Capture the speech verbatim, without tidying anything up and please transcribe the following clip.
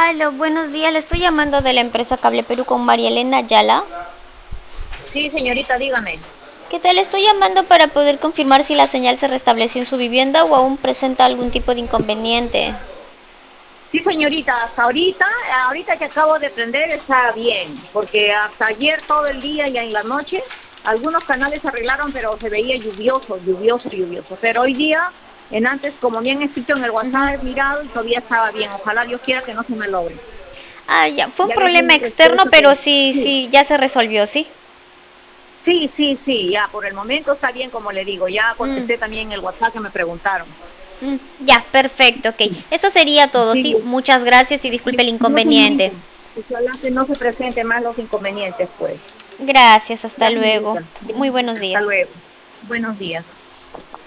Aló, buenos días. Le estoy llamando de la empresa Cable Perú con María Elena Ayala. Sí, señorita, dígame. ¿Qué tal? Estoy llamando para poder confirmar si la señal se restableció en su vivienda o aún presenta algún tipo de inconveniente. Sí, señorita, hasta ahorita, ahorita que acabo de prender está bien, porque hasta ayer todo el día y en la noche algunos canales se arreglaron, pero se veía lluvioso, lluvioso, lluvioso. Pero hoy día, en antes, como bien escrito en el Ujú. WhatsApp, he mirado y todavía estaba bien. Ojalá Dios quiera que no se me logre. Ah, ya. Fue un Ya le di problema una externo, respuesta, pero pero sí, sí, sí, ya se resolvió, ¿sí? sí, sí, sí, ya por el momento está bien, como le digo. Ya Mm, contesté también en el WhatsApp que me preguntaron. mm, ya, perfecto, ok. Sí, Eso sería todo, ¿sí? sí. Muchas gracias y disculpe el No, señorita. inconveniente. Ojalá que no se presenten más los inconvenientes, pues. Gracias, hasta Ya, luego. señorita. Ya, Muy buenos hasta días. luego. Buenos días.